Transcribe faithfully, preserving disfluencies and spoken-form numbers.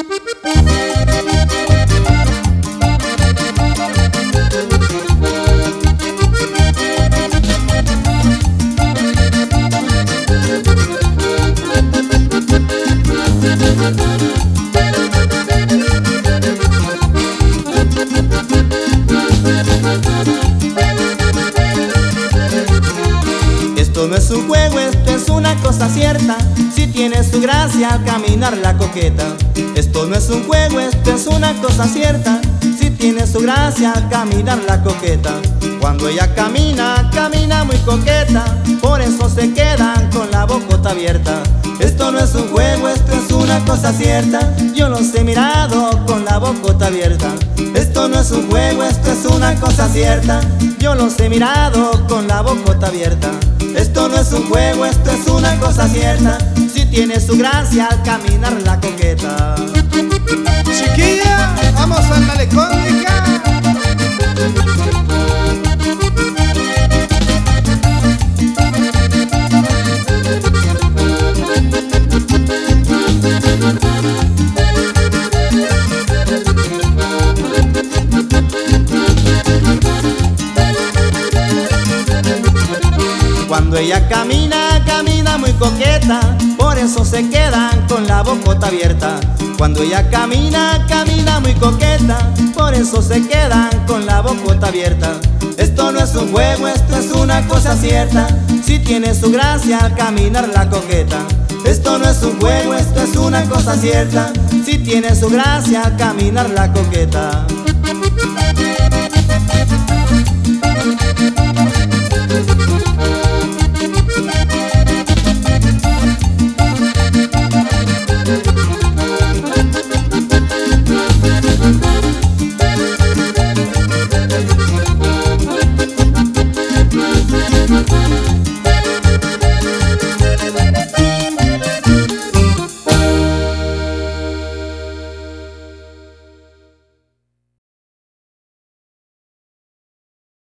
Esto no es un juego, esto es una cosa cierta. Si tiene su gracia al caminar la coqueta. Esto no es un juego, esto es una cosa cierta. Si tiene su gracia al caminar la coqueta. Cuando ella camina, camina muy coqueta. Por eso se quedan con la bocota abierta. Esto no es un juego, esto es una cosa cierta. Yo los he mirado con la bocota abierta. Esto no es un juego, esto es una cosa cierta. Yo los he mirado con la bocota abierta. Esto no es un juego, esto es una cosa cierta. Si tiene su gracia al caminar la coqueta. Chiquilla, vamos al malecón, hija. Cuando ella camina, camina muy coqueta. Por eso se quedan con la bocota abierta. Cuando ella camina, camina muy coqueta. Por eso se quedan con la bocota abierta. Esto no es un juego, esto es una cosa cierta. Si tiene su gracia al caminar la coqueta. Esto no es un juego, esto es una cosa cierta. Si tiene su gracia al caminar la coqueta.